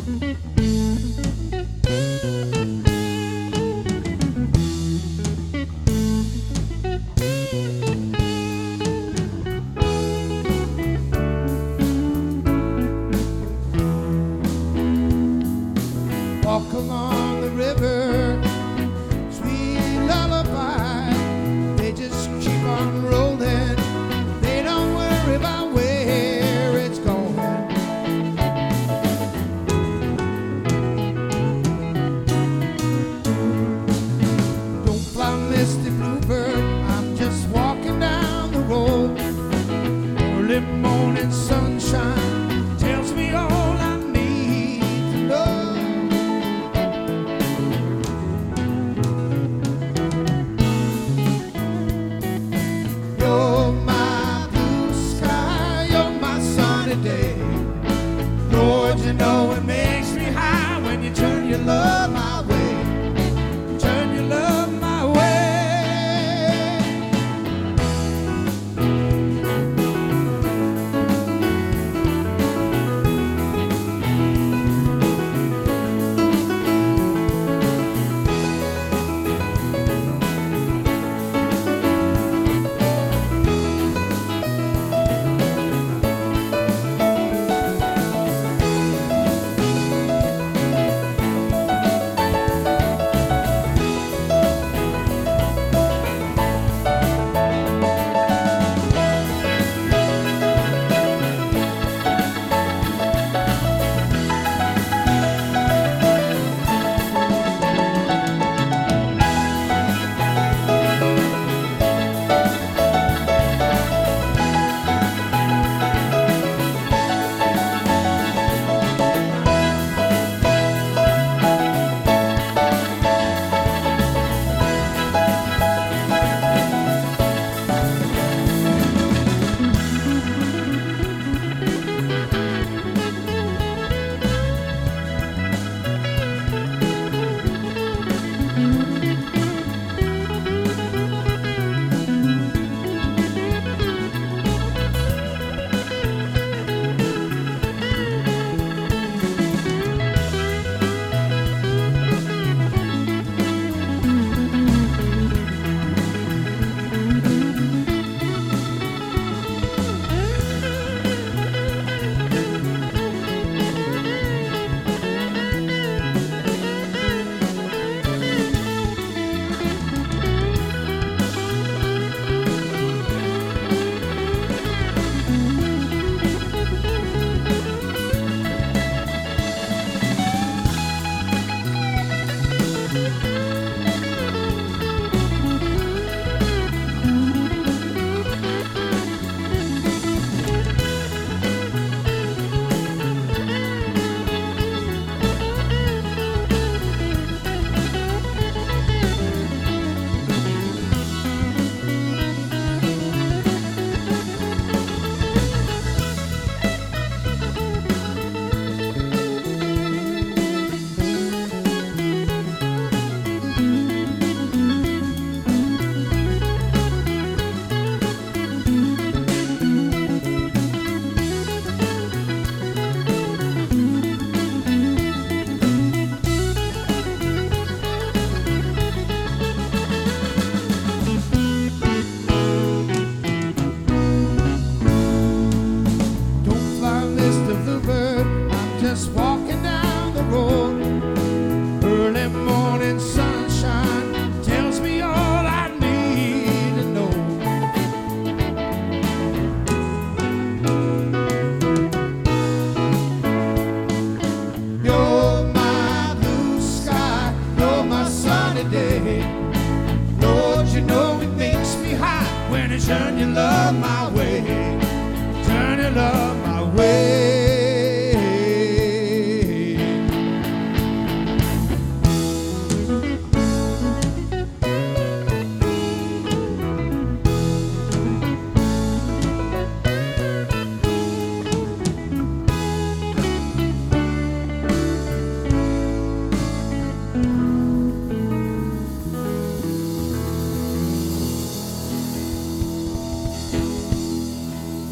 Walk along the river, sweet lullaby. They just keep on rolling. They don't worry about where it's going. Don't fly, Misty Bluebird. I'm just walking down the road. Early morning sunshine tells me all I need to know. You're my blue sky, you're my sunny day. Lord, you know it makes me high when you turn your love my way. Turn your love my way. Mr. Bluebird, I'm just walking down the road.